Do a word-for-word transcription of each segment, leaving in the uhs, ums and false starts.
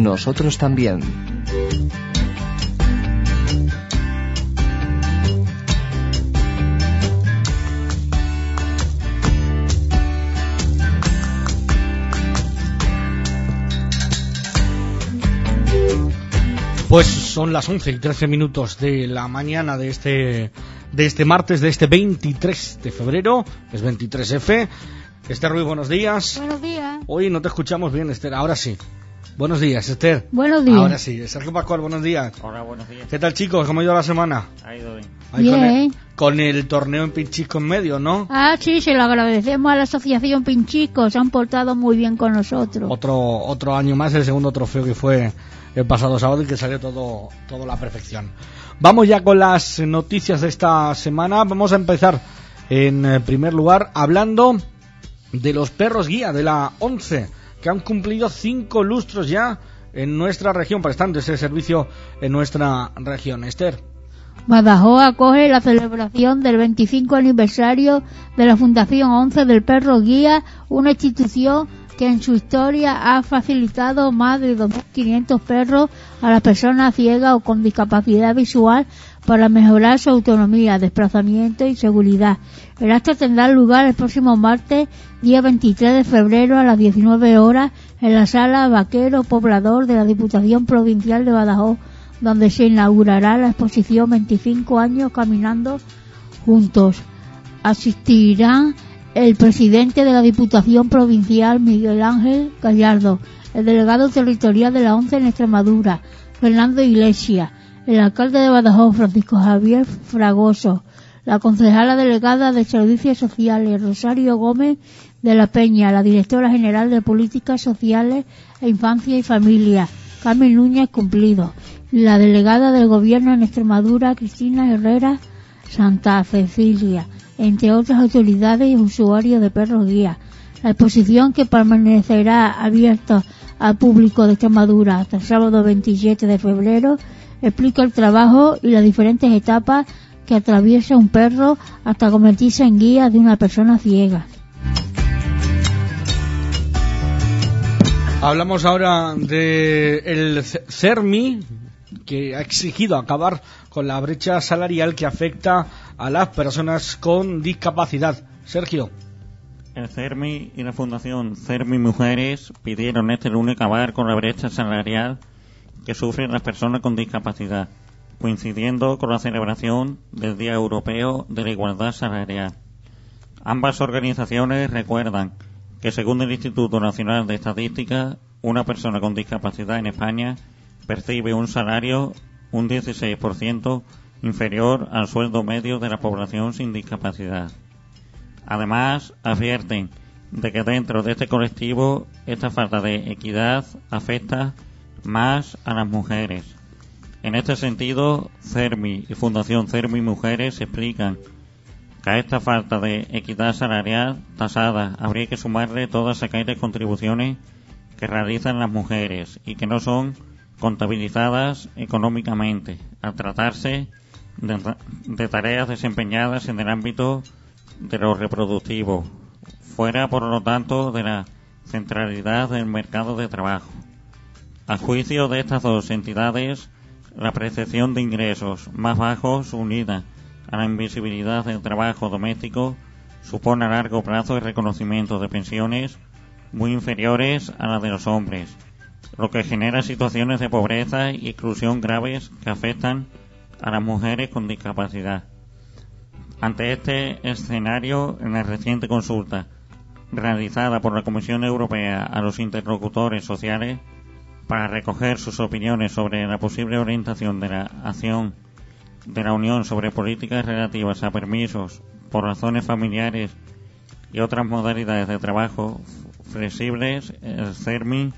nosotros también. Pues son las once y trece minutos de la mañana de este de este martes, de este veintitrés de febrero, es veintitrés F. Esther Ruiz, buenos días. Buenos días. Hoy no te escuchamos bien, Esther, ahora sí. Buenos días, Esther. Buenos días. Ahora sí. Sergio Pascual, buenos días. Hola, buenos días. ¿Qué tal, chicos? ¿Cómo ha ido la semana? Ha ido bien. Ahí Bien. Con el, con el torneo en Pinchisco en medio, ¿no? Ah, sí, se lo agradecemos a la Asociación Pinchico, se han portado muy bien con nosotros. Otro otro año más, el segundo trofeo que fue el pasado sábado y que salió todo, todo a la perfección. Vamos ya con las noticias de esta semana. Vamos a empezar en primer lugar hablando de los perros guía de la ONCE, que han cumplido cinco lustros ya en nuestra región, prestando ese servicio en nuestra región. Esther. Badajoz acoge la celebración del veinticinco aniversario de la Fundación ONCE del Perro Guía, una institución que en su historia ha facilitado más de dos mil quinientos perros a las personas ciegas o con discapacidad visual para mejorar su autonomía, desplazamiento y seguridad. El acto tendrá lugar el próximo martes, día veintitrés de febrero a las diecinueve horas en la Sala Vaquero Poblador de la Diputación Provincial de Badajoz, donde se inaugurará la exposición veinticinco años Caminando Juntos. Asistirán el presidente de la Diputación Provincial, Miguel Ángel Gallardo, el delegado territorial de la ONCE en Extremadura, Fernando Iglesias, el alcalde de Badajoz, Francisco Javier Fragoso, la concejala delegada de Servicios Sociales, Rosario Gómez de la Peña, la directora general de Políticas Sociales e Infancia y Familia, Carmen Núñez Cumplido, la delegada del Gobierno en Extremadura, Cristina Herrera Santa Cecilia, entre otras autoridades y usuarios de perros guía. La exposición, que permanecerá abierta al público de Extremadura hasta el sábado veintisiete de febrero, explica el trabajo y las diferentes etapas que atraviesa un perro hasta convertirse en guía de una persona ciega. Hablamos ahora de el CERMI, que ha exigido acabar con la brecha salarial que afecta a las personas con discapacidad. Sergio. El CERMI y la Fundación CERMI Mujeres pidieron este lunes acabar con la brecha salarial que sufren las personas con discapacidad, coincidiendo con la celebración del Día Europeo de la Igualdad Salarial. Ambas organizaciones recuerdan que, según el Instituto Nacional de Estadística, una persona con discapacidad en España percibe un salario un dieciséis por ciento inferior al sueldo medio de la población sin discapacidad. Además, advierten de que dentro de este colectivo esta falta de equidad afecta más a las mujeres. En este sentido, CERMI y Fundación CERMI Mujeres explican que a esta falta de equidad salarial tasada habría que sumarle todas aquellas contribuciones que realizan las mujeres y que no son contabilizadas económicamente al tratarse de, de tareas desempeñadas en el ámbito de lo reproductivo, fuera por lo tanto de la centralidad del mercado de trabajo. A juicio de estas dos entidades, la percepción de ingresos más bajos unida a la invisibilidad del trabajo doméstico supone a largo plazo el reconocimiento de pensiones muy inferiores a las de los hombres, lo que genera situaciones de pobreza y exclusión graves que afectan a las mujeres con discapacidad. Ante este escenario, en la reciente consulta realizada por la Comisión Europea a los interlocutores sociales para recoger sus opiniones sobre la posible orientación de la acción de la Unión sobre políticas relativas a permisos por razones familiares y otras modalidades de trabajo flexibles, el CERMI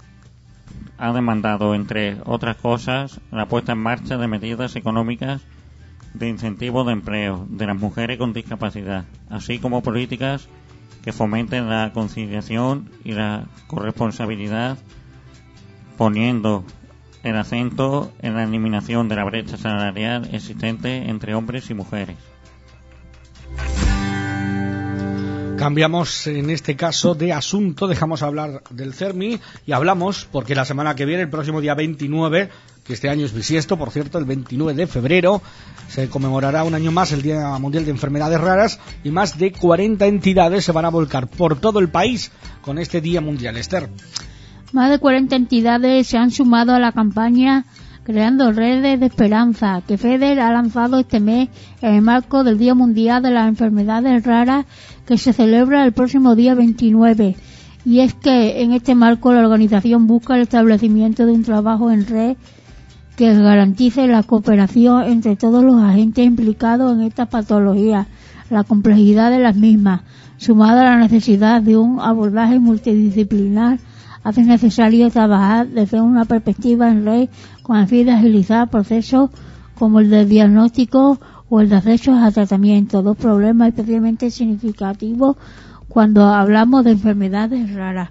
ha demandado, entre otras cosas, la puesta en marcha de medidas económicas de incentivo de empleo de las mujeres con discapacidad, así como políticas que fomenten la conciliación y la corresponsabilidad, poniendo el acento en la eliminación de la brecha salarial existente entre hombres y mujeres. cambiamos en este caso de asunto, dejamos hablar del CERMI y hablamos, porque la semana que viene, el próximo día veintinueve, que este año es bisiesto, por cierto, el veintinueve de febrero, se conmemorará un año más el Día Mundial de Enfermedades Raras y más de cuarenta entidades se van a volcar por todo el país con este Día Mundial. Esther. Más de cuarenta entidades se han sumado a la campaña Creando Redes de Esperanza, que FEDER ha lanzado este mes en el marco del Día Mundial de las Enfermedades Raras, que se celebra el próximo día veintinueve. Y es que en este marco la organización busca el establecimiento de un trabajo en red que garantice la cooperación entre todos los agentes implicados en estas patologías, la complejidad de las mismas, sumada a la necesidad de un abordaje multidisciplinar, hace necesario trabajar desde una perspectiva en red con el fin de agilizar procesos como el de diagnóstico o el de acceso a tratamiento, dos problemas especialmente significativos cuando hablamos de enfermedades raras.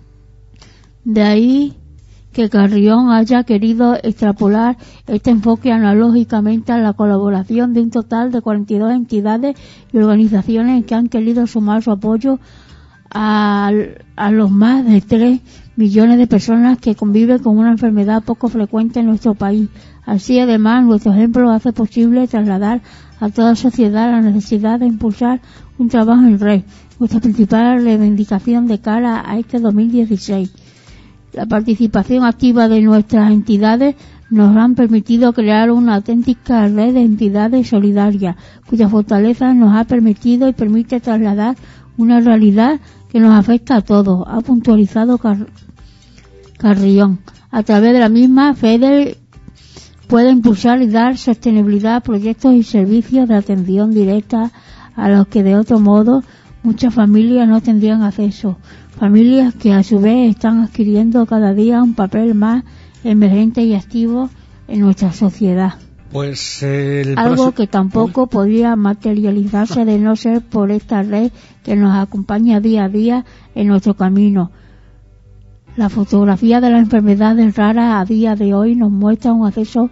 De ahí que Carrión haya querido extrapolar este enfoque analógicamente a la colaboración de un total de cuarenta y dos entidades y organizaciones que han querido sumar su apoyo a, a los más de tres millones de personas que conviven con una enfermedad poco frecuente en nuestro país. Así, además, nuestro ejemplo hace posible trasladar a toda sociedad la necesidad de impulsar un trabajo en red, nuestra principal reivindicación de cara a este dos mil dieciséis. La participación activa de nuestras entidades nos han permitido crear una auténtica red de entidades solidarias, cuya fortaleza nos ha permitido y permite trasladar una realidad que nos afecta a todos, ha puntualizado Car- Carrión. A través de la misma, FEDER puede impulsar y dar sostenibilidad a proyectos y servicios de atención directa a los que de otro modo muchas familias no tendrían acceso. Familias que a su vez están adquiriendo cada día un papel más emergente y activo en nuestra sociedad. Pues el algo proso... que tampoco Uy. podría materializarse de no ser por esta red que nos acompaña día a día en nuestro camino. La fotografía de las enfermedades raras a día de hoy nos muestra un acceso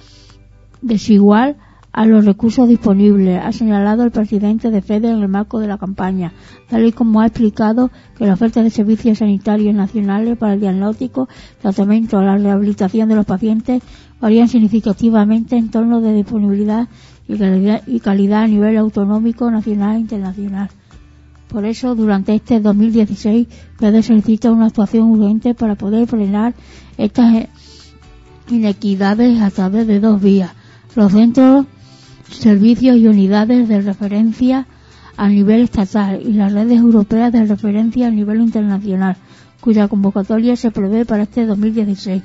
desigual a los recursos disponibles, ha señalado el presidente de FEDER en el marco de la campaña, tal y como ha explicado que la oferta de servicios sanitarios nacionales para el diagnóstico, tratamiento o la rehabilitación de los pacientes varían significativamente en torno de disponibilidad y calidad, y calidad a nivel autonómico, nacional e internacional. Por eso, durante este dos mil dieciséis, FEDER solicita una actuación urgente para poder frenar estas inequidades a través de dos vías: los centros, servicios y unidades de referencia a nivel estatal y las redes europeas de referencia a nivel internacional, cuya convocatoria se prevé para este dos mil dieciséis.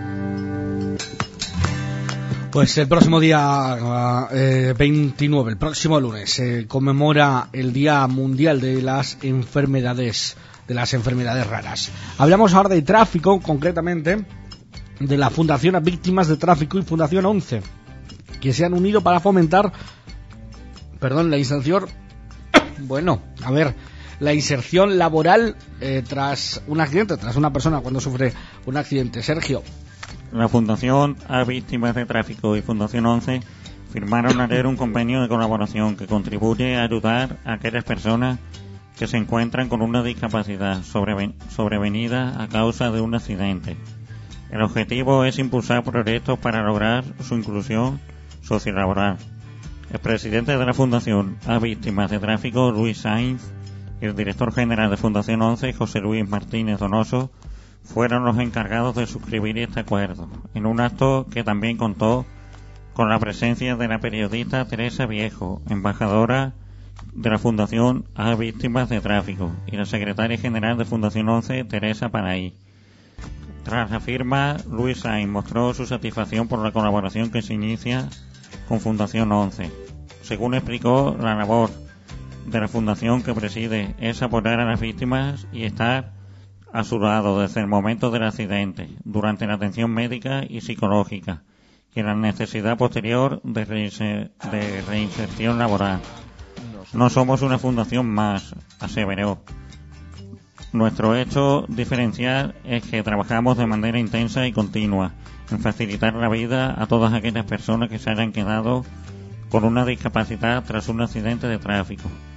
Pues el próximo día eh, veintinueve, el próximo lunes, se eh, conmemora el Día Mundial de las Enfermedades, de las enfermedades raras. Hablamos ahora de tráfico, concretamente de la Fundación a Víctimas de Tráfico y Fundación once, que se han unido para fomentar, perdón, la inserción, bueno, a ver, la inserción laboral eh, tras un accidente, tras una persona cuando sufre un accidente. Sergio. La Fundación a Víctimas de Tráfico y Fundación once firmaron ayer un convenio de colaboración que contribuye a ayudar a aquellas personas que se encuentran con una discapacidad sobreven- sobrevenida a causa de un accidente. El objetivo es impulsar proyectos para lograr su inclusión sociolaboral. El presidente de la Fundación a Víctimas de Tráfico, Luis Sainz, y el director general de Fundación once, José Luis Martínez Donoso, fueron los encargados de suscribir este acuerdo, en un acto que también contó con la presencia de la periodista Teresa Viejo, embajadora de la Fundación a Víctimas de Tráfico, y la secretaria general de Fundación once, Teresa Paraí. Tras la firma, Luis Sainz mostró su satisfacción por la colaboración que se inicia con Fundación once. Según explicó, la labor de la fundación que preside es apoyar a las víctimas y estar a su lado desde el momento del accidente, durante la atención médica y psicológica, y en la necesidad posterior de, reinser- de reinserción laboral. No somos una fundación más, aseveró. Nuestro hecho diferencial es que trabajamos de manera intensa y continua en facilitar la vida a todas aquellas personas que se hayan quedado con una discapacidad tras un accidente de tráfico.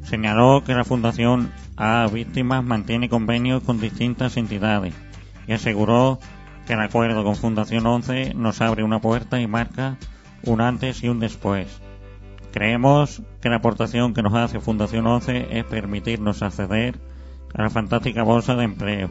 Señaló que la Fundación A Víctimas mantiene convenios con distintas entidades y aseguró que el acuerdo con Fundación once nos abre una puerta y marca un antes y un después. Creemos que la aportación que nos hace Fundación once es permitirnos acceder a la fantástica bolsa de empleo,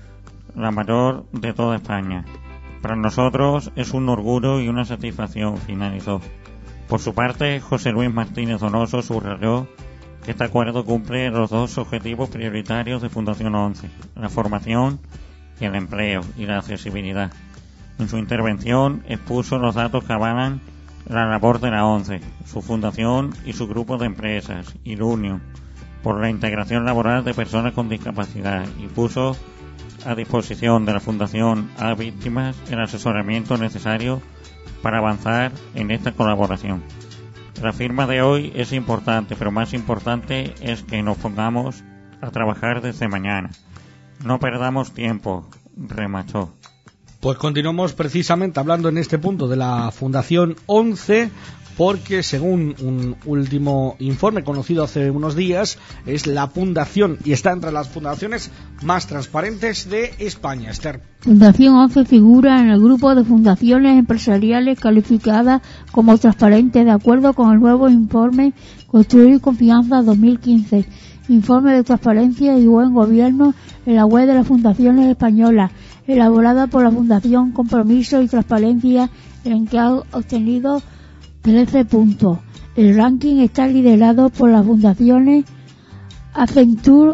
la mayor de toda España. Para nosotros es un orgullo y una satisfacción, finalizó. Por su parte, José Luis Martínez Donoso subrayó que este acuerdo cumple los dos objetivos prioritarios de Fundación once, la formación y el empleo y la accesibilidad. En su intervención expuso los datos que avalan la labor de la ONCE, su fundación y su grupo de empresas, Ilunion, por la integración laboral de personas con discapacidad, y puso a disposición de la Fundación A Víctimas el asesoramiento necesario para avanzar en esta colaboración. La firma de hoy es importante, pero más importante es que nos pongamos a trabajar desde mañana. No perdamos tiempo, remachó. Pues continuamos precisamente hablando en este punto de la Fundación once, porque según un último informe conocido hace unos días, es la fundación y está entre las fundaciones más transparentes de España. Esther. Fundación once figura en el grupo de fundaciones empresariales calificadas como transparentes de acuerdo con el nuevo informe Construir Confianza dos mil quince, informe de transparencia y buen gobierno en la web de las fundaciones españolas, elaborada por la Fundación Compromiso y Transparencia, en que ha obtenido trece puntos. El ranking está liderado por las fundaciones Accenture,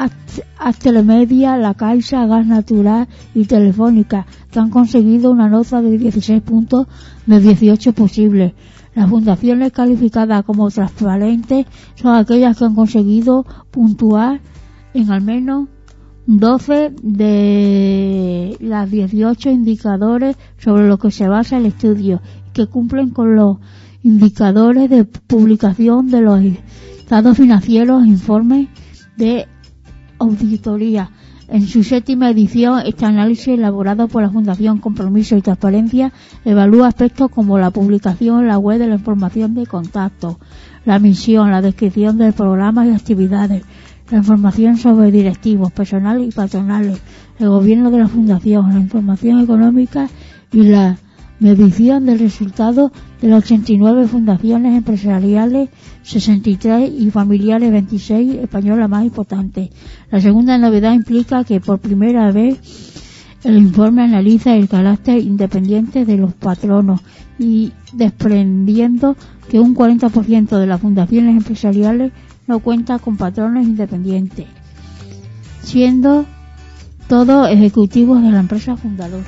Atelemedia, La Caixa, Gas Natural y Telefónica, que han conseguido una nota de dieciséis puntos de dieciocho posibles. Las fundaciones calificadas como transparentes son aquellas que han conseguido puntuar en al menos doce de las dieciocho indicadores sobre los que se basa el estudio, que cumplen con los indicadores de publicación de los estados financieros e informes de auditoría. En su séptima edición, este análisis, elaborado por la Fundación Compromiso y Transparencia, evalúa aspectos como la publicación en la web de la información de contacto, la misión, la descripción del programa y actividades, la información sobre directivos, personal y patronales, el gobierno de la Fundación, la información económica y la medición del resultado de las ochenta y nueve fundaciones empresariales, sesenta y tres y familiares veintiséis españolas más importantes. La segunda novedad implica que por primera vez el informe analiza el carácter independiente de los patronos y desprendiendo que un cuarenta por ciento de las fundaciones empresariales no cuenta con patrones independientes, siendo todos ejecutivos de la empresa fundadora.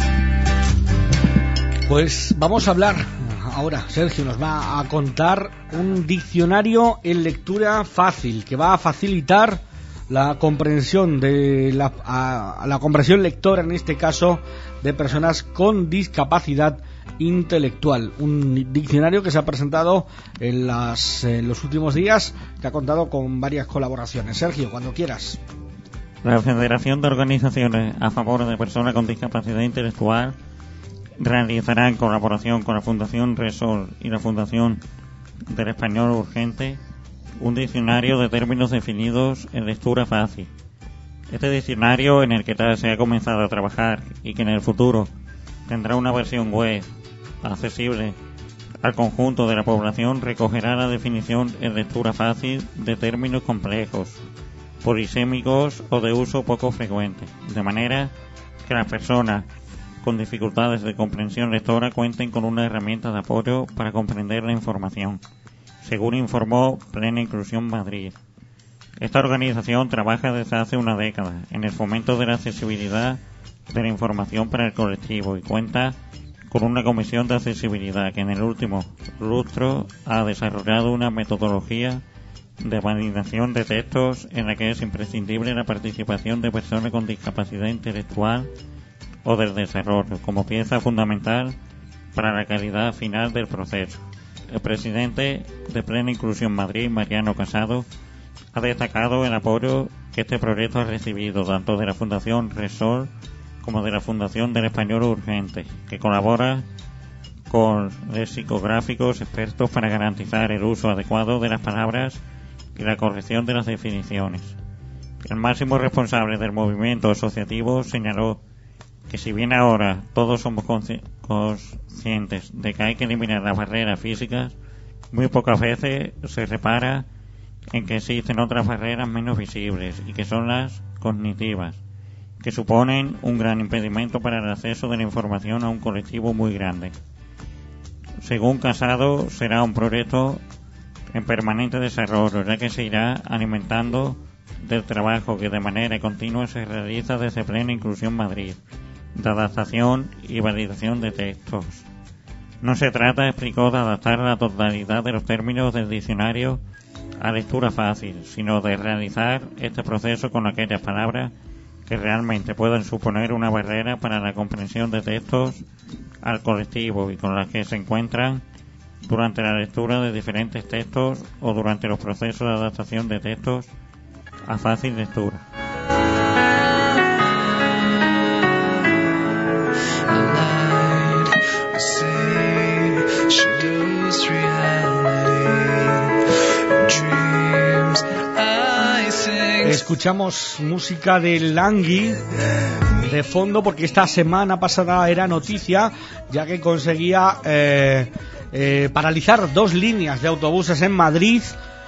Pues vamos a hablar ahora, Sergio nos va a contar un diccionario en lectura fácil que va a facilitar la comprensión de la, a, a la comprensión lectora, en este caso de personas con discapacidad intelectual. Un diccionario que se ha presentado en, las, en los últimos días, que ha contado con varias colaboraciones. Sergio, cuando quieras. La Federación de Organizaciones a favor de personas con discapacidad intelectual realizará, en colaboración con la Fundación Resol y la Fundación del Español Urgente, un diccionario de términos definidos en lectura fácil. Este diccionario, en el que se ha comenzado a trabajar y que en el futuro tendrá una versión web accesible al conjunto de la población, recogerá la definición en lectura fácil de términos complejos, polisémicos o de uso poco frecuente, de manera que las personas con dificultades de comprensión lectora cuenten con una herramienta de apoyo para comprender la información, según informó Plena Inclusión Madrid. Esta organización trabaja desde hace una década en el fomento de la accesibilidad de la información para el colectivo y cuenta con una comisión de accesibilidad que en el último lustro ha desarrollado una metodología de validación de textos en la que es imprescindible la participación de personas con discapacidad intelectual o del desarrollo como pieza fundamental para la calidad final del proceso. El presidente de Plena Inclusión Madrid, Mariano Casado, ha destacado el apoyo que este proyecto ha recibido tanto de la Fundación Resol como de la Fundación del Español Urgente, que colabora con lexicográficos expertos para garantizar el uso adecuado de las palabras y la corrección de las definiciones. El máximo responsable del movimiento asociativo señaló que si bien ahora todos somos consci- conscientes de que hay que eliminar las barreras físicas, muy pocas veces se repara en que existen otras barreras menos visibles y que son las cognitivas, que suponen un gran impedimento para el acceso de la información a un colectivo muy grande. Según Casado, será un proyecto en permanente desarrollo, ya que se irá alimentando del trabajo que de manera continua se realiza desde Plena Inclusión Madrid, de adaptación y validación de textos. No se trata, explicó, de adaptar la totalidad de los términos del diccionario a lectura fácil, sino de realizar este proceso con aquellas palabras que realmente puedan suponer una barrera para la comprensión de textos al colectivo y con las que se encuentran durante la lectura de diferentes textos o durante los procesos de adaptación de textos a fácil lectura. Escuchamos música de Langui de fondo porque esta semana pasada era noticia, ya que conseguía eh, eh, paralizar dos líneas de autobuses en Madrid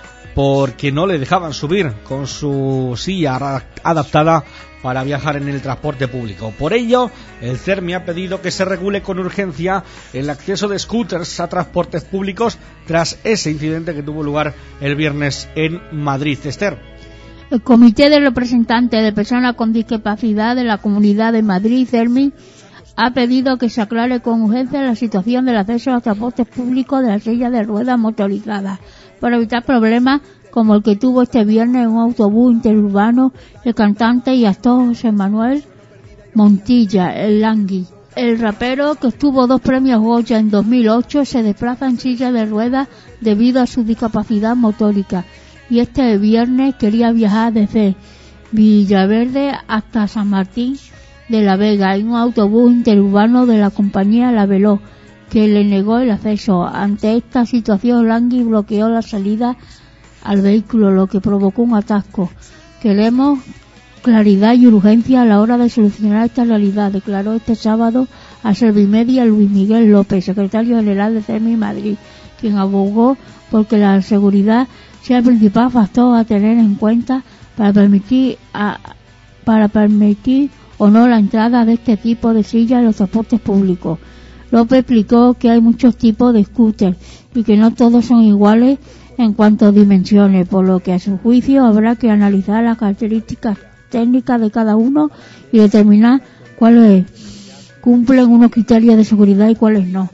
porque no le dejaban subir con su silla adaptada para viajar en el transporte público. Por ello, el CERMI ha pedido que se regule con urgencia el acceso de scooters a transportes públicos tras ese incidente que tuvo lugar el viernes en Madrid. Esther. El Comité de Representantes de Personas con Discapacidad de la Comunidad de Madrid, CERMI, ha pedido que se aclare con urgencia la situación del acceso a los transportes públicos de las sillas de ruedas motorizadas, para evitar problemas como el que tuvo este viernes un autobús interurbano el cantante y actor José Manuel Montilla, el Langui. El rapero, que obtuvo dos premios Goya en dos mil ocho, se desplaza en silla de ruedas debido a su discapacidad motórica. Y este viernes quería viajar desde Villaverde hasta San Martín de la Vega en un autobús interurbano de la compañía La Veloz, que le negó el acceso. Ante esta situación, Langui bloqueó la salida al vehículo, lo que provocó un atasco. Queremos claridad y urgencia a la hora de solucionar esta realidad, declaró este sábado a Servimedia Luis Miguel López, secretario general de CERMI Madrid, quien abogó porque la seguridad sea el principal factor a tener en cuenta para permitir a, para permitir o no la entrada de este tipo de sillas en los transportes públicos. López explicó que hay muchos tipos de scooters y que no todos son iguales en cuanto a dimensiones, por lo que a su juicio habrá que analizar las características técnicas de cada uno y determinar cuáles cumplen unos criterios de seguridad y cuáles no.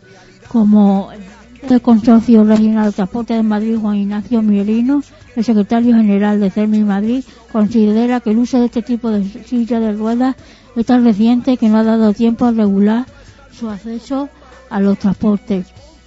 Como el Consorcio Regional de Transporte de Madrid, Juan Ignacio Mielino, el secretario general de CERMI Madrid, considera que el uso de este tipo de silla de ruedas es tan reciente que no ha dado tiempo a regular su acceso a los transportes.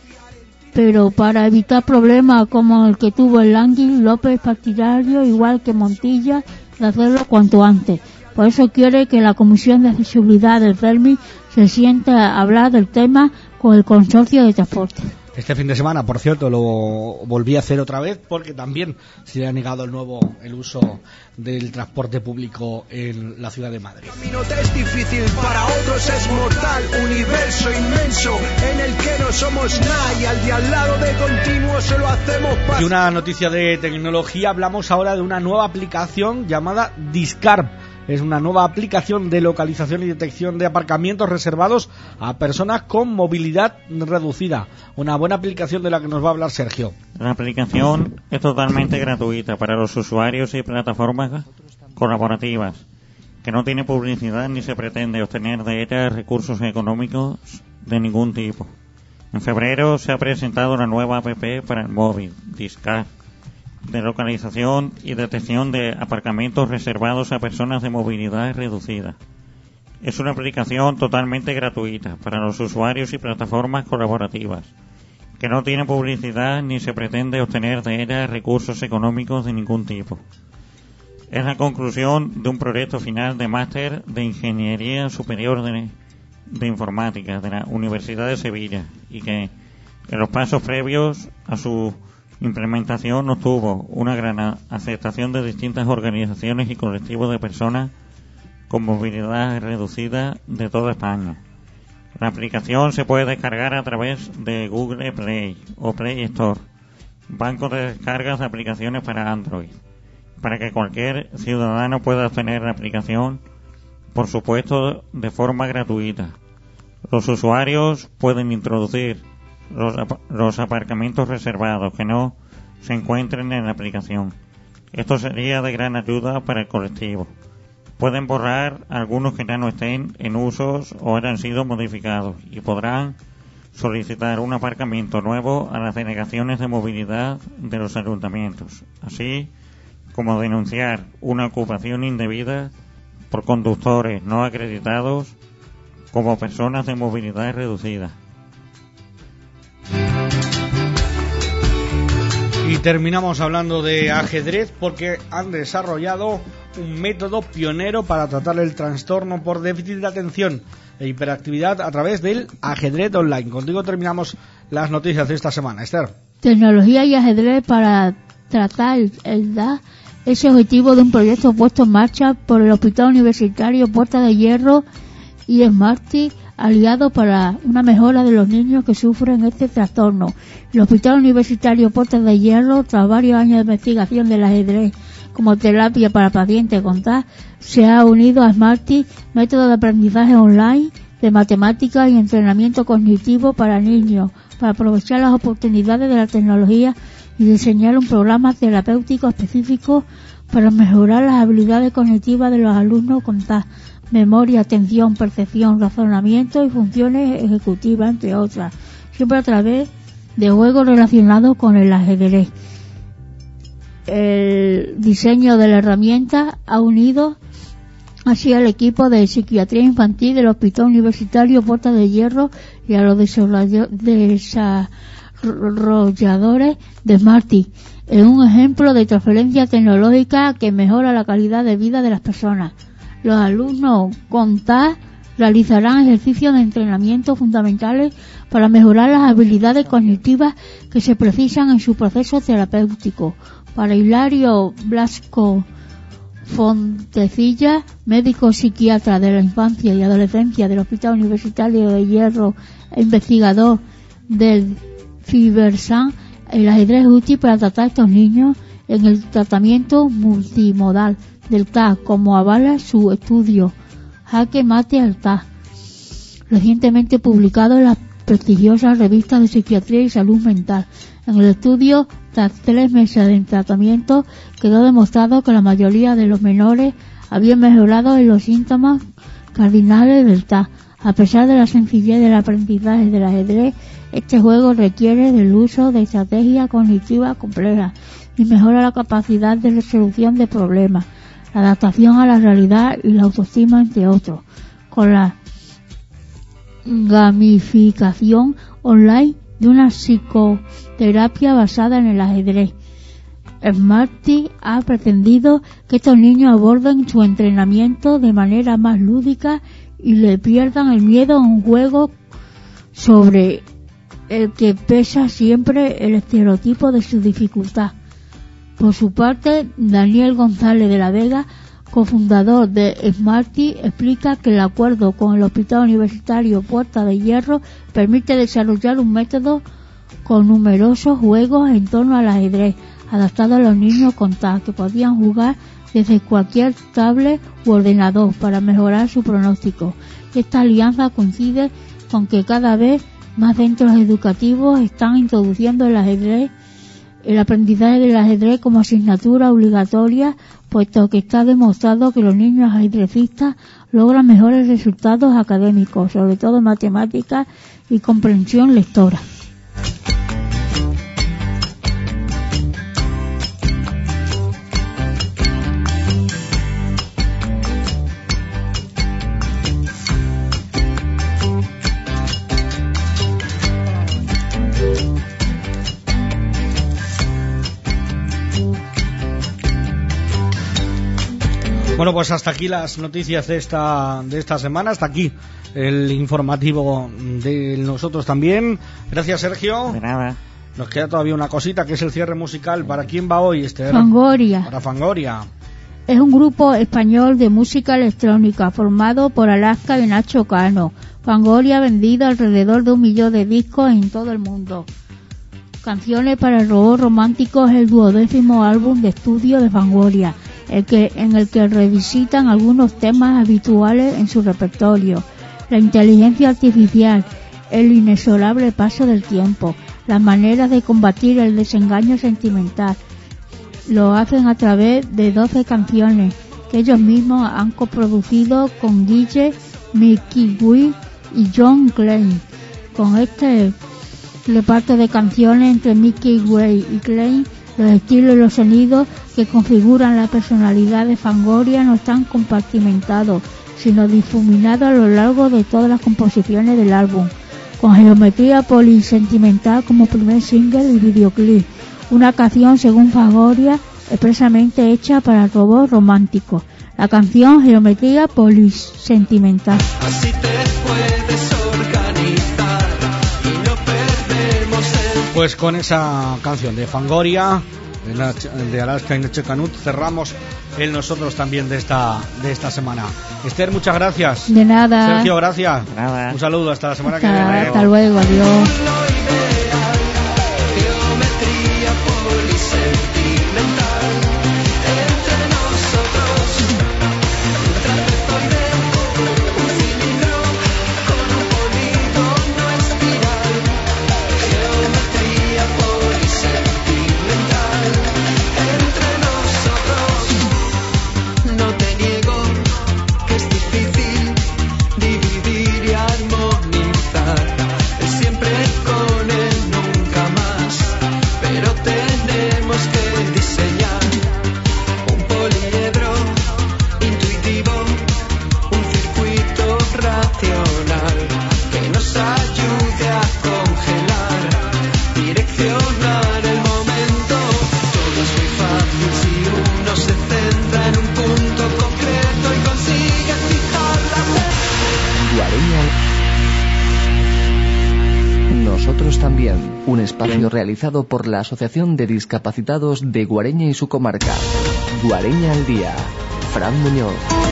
Pero para evitar problemas como el que tuvo el Langui, López es partidario, igual que Montilla, de hacerlo cuanto antes. Por eso quiere que la Comisión de Accesibilidad del CERMI se siente a hablar del tema con el Consorcio de Transporte. Este fin de semana, por cierto, lo volví a hacer otra vez porque también se le ha negado el nuevo el uso del transporte público en la ciudad de Madrid. El camino es difícil, para otros es mortal, universo inmenso en el que no somos nada y al de al lado de continuo se lo hacemos pasar. Y una noticia de tecnología, hablamos ahora de una nueva aplicación llamada Discarb. Es una nueva aplicación de localización y detección de aparcamientos reservados a personas con movilidad reducida. Una buena aplicación de la que nos va a hablar Sergio. La aplicación es totalmente gratuita para los usuarios y plataformas colaborativas, que no tiene publicidad ni se pretende obtener de ella recursos económicos de ningún tipo. En febrero se ha presentado una nueva app para el móvil, Discarb, de localización y detección de aparcamientos reservados a personas de movilidad reducida. Es una aplicación totalmente gratuita para los usuarios y plataformas colaborativas, que no tiene publicidad ni se pretende obtener de ella recursos económicos de ningún tipo. Es la conclusión de un proyecto final de máster de Ingeniería Superior de, de Informática de la Universidad de Sevilla y que, en los pasos previos a su implementación obtuvo una gran aceptación de distintas organizaciones y colectivos de personas con movilidad reducida de toda España. La aplicación se puede descargar a través de Google Play o Play Store, bancos de descargas de aplicaciones para Android, para que cualquier ciudadano pueda obtener la aplicación, por supuesto, de forma gratuita. Los usuarios pueden introducir los, ap- los aparcamientos reservados que no se encuentren en la aplicación. Esto sería de gran ayuda para el colectivo. Pueden borrar algunos que ya no estén en usos o hayan sido modificados y podrán solicitar un aparcamiento nuevo a las delegaciones de movilidad de los ayuntamientos, así como denunciar una ocupación indebida por conductores no acreditados como personas de movilidad reducida. Y terminamos hablando de ajedrez porque han desarrollado un método pionero para tratar el trastorno por déficit de atención e hiperactividad a través del ajedrez online. Contigo terminamos las noticias de esta semana, Esther. Tecnología y ajedrez para tratar el D A es el objetivo de un proyecto puesto en marcha por el Hospital Universitario Puerta de Hierro y Smarty, aliado para una mejora de los niños que sufren este trastorno. El Hospital Universitario Puerta de Hierro, tras varios años de investigación del ajedrez como terapia para pacientes con T A, se ha unido a Smarty, método de aprendizaje online de matemáticas y entrenamiento cognitivo para niños, para aprovechar las oportunidades de la tecnología y diseñar un programa terapéutico específico para mejorar las habilidades cognitivas de los alumnos con T A, memoria, atención, percepción, razonamiento y funciones ejecutivas, entre otras, siempre a través de juegos relacionados con el ajedrez. El diseño de la herramienta ha unido así al equipo de psiquiatría infantil del Hospital Universitario Puerta de Hierro y a los desarrolladores de Smarty, en un ejemplo de transferencia tecnológica que mejora la calidad de vida de las personas. Los alumnos con T A realizarán ejercicios de entrenamiento fundamentales para mejorar las habilidades cognitivas que se precisan en su proceso terapéutico. Para Hilario Blasco Fontecilla, médico psiquiatra de la infancia y adolescencia del Hospital Universitario de Hierro e investigador del Fibersan, el ajedrez es útil para tratar a estos niños en el tratamiento multimodal del T A, como avala su estudio Jaque Mate al T A, recientemente publicado en la prestigiosa revista de Psiquiatría y Salud Mental. En el estudio, tras tres meses de tratamiento, quedó demostrado que la mayoría de los menores habían mejorado en los síntomas cardinales del T A. A pesar de la sencillez del aprendizaje del ajedrez, este juego requiere del uso de estrategias cognitivas complejas y mejora la capacidad de resolución de problemas, la adaptación a la realidad y la autoestima, entre otros. Con la gamificación online de una psicoterapia basada en el ajedrez, Smarty ha pretendido que estos niños aborden su entrenamiento de manera más lúdica y le pierdan el miedo a un juego sobre el que pesa siempre el estereotipo de su dificultad. Por su parte, Daniel González de la Vega, cofundador de Smarty, explica que el acuerdo con el Hospital Universitario Puerta de Hierro permite desarrollar un método con numerosos juegos en torno al ajedrez, adaptado a los niños con T A, que podían jugar desde cualquier tablet u ordenador para mejorar su pronóstico. Esta alianza coincide con que cada vez más centros educativos están introduciendo el ajedrez, el aprendizaje del ajedrez como asignatura obligatoria, puesto que está demostrado que los niños ajedrecistas logran mejores resultados académicos, sobre todo en matemáticas y comprensión lectora. Bueno, pues hasta aquí las noticias de esta de esta semana, hasta aquí el informativo de nosotros también. Gracias, Sergio. De nada. Nos queda todavía una cosita, que es el cierre musical. ¿Para quién va hoy, Esther? Fangoria. Para Fangoria. Es un grupo español de música electrónica formado por Alaska y Nacho Cano. Fangoria ha vendido alrededor de un millón de discos en todo el mundo. Canciones para el robot romántico es el duodécimo álbum de estudio de Fangoria, el que, en el que revisitan algunos temas habituales en su repertorio. La inteligencia artificial, el inexorable paso del tiempo, las maneras de combatir el desengaño sentimental. Lo hacen a través de doce canciones que ellos mismos han coproducido con Guille, Mickey Gui y John Klein. Con este reparto de canciones entre Mickey Gui y Klein, los estilos y los sonidos que configuran la personalidad de Fangoria no están compartimentados, sino difuminados a lo largo de todas las composiciones del álbum, con Geometría Polisentimental como primer single y videoclip, una canción según Fangoria expresamente hecha para el robot romántico. La canción Geometría Polisentimental. Así te puedes organizar y no perdemos el... Pues con esa canción de Fangoria, de Alaska y Nacho Cano, cerramos el nosotros también de esta de esta semana. Esther, muchas gracias. De nada. Sergio, gracias. Nada. Un saludo, hasta la semana Hasta, que viene. hasta luego, adiós. Geometría polisentimental entre nosotros. Un trapezoide, un cilindro con un polígono espiral. Geometría polisentimental entre nosotros. No te niego que es difícil dividir y armonizar. Es siempre con el nunca más. Pero tenemos que diseñar un poliedro intuitivo, un circuito racional que nos ayude a congelar, direccionar el momento. Todo es muy fácil si uno se centra en un punto concreto y consigue fijar la Guareña. Nosotros también, un espacio realizado por la Asociación de Discapacitados de Guareña y su comarca. Guareña al día. Fran Muñoz.